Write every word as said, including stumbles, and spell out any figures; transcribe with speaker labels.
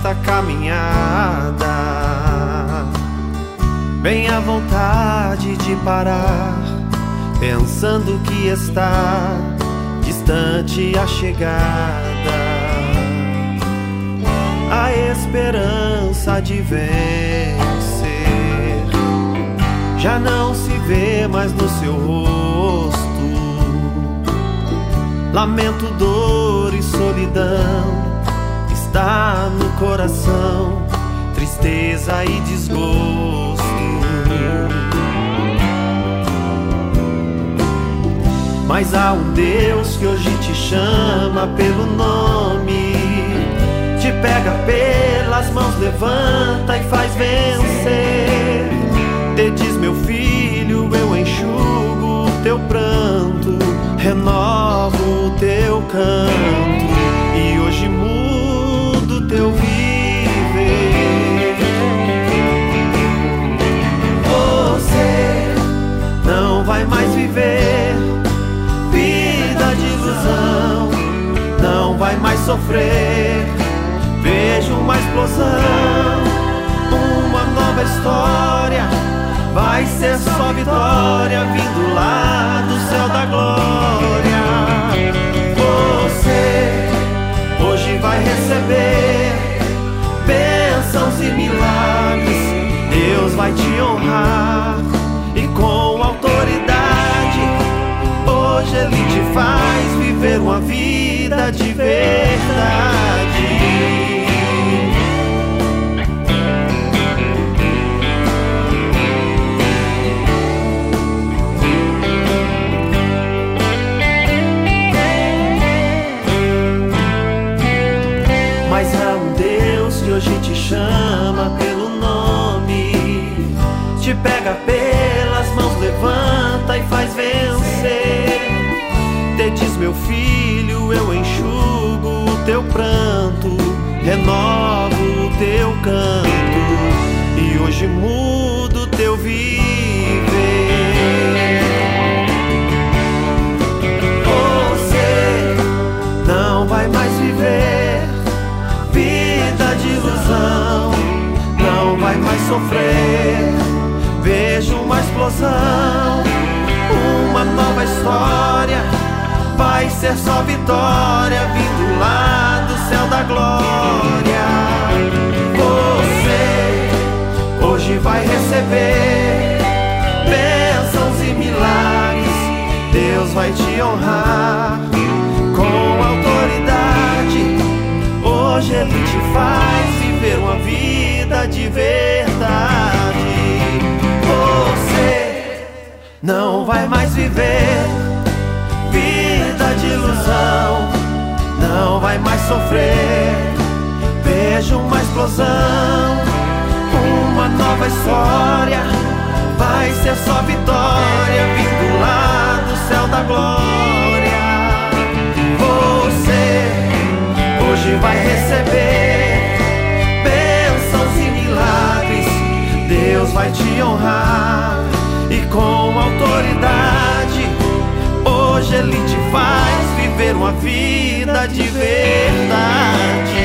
Speaker 1: nesta caminhada, bem à vontade de parar, pensando que está distante a chegada, a esperança de vencer já não se vê mais no seu rosto. Lamento, dor e solidão está no coração, tristeza e desgosto. Mas há um Deus que hoje te chama pelo nome, te pega pelas mãos, levanta e faz vencer. Te diz: meu filho, eu enxugo o teu pranto, renovo o teu canto e hoje mudo o teu viver. Você não vai mais viver vida de ilusão, não vai mais sofrer. Vejo uma explosão, uma nova história, vai ser só vitória vindo lá do céu da glória. Você hoje vai receber bênçãos e milagres, Deus vai te honrar e com autoridade hoje Ele te faz viver uma vida de verdade. Mas há um Deus que hoje te chama pelo nome, te pega pelas mãos, levanta e faz vencer. Te diz: meu filho, eu enxugo o teu pranto, renovo o teu canto e hoje mudo o teu viver. Você não vai mais viver vida de ilusão, não vai mais sofrer. Vejo uma explosão, uma nova história, vai ser só vitória vindo lá do céu da glória. Você hoje vai receber bênçãos e milagres, Deus vai te honrar com autoridade. Hoje Ele te faz viver uma vida de verdade. Você não vai mais viver vida de ilusão, não vai mais sofrer. Vejo uma explosão, uma nova história, vai ser só vitória vindo lá do céu da glória. Você hoje vai receber bênçãos e milagres, Deus vai te honrar e com autoridade hoje Ele te faz viver uma vida de verdade.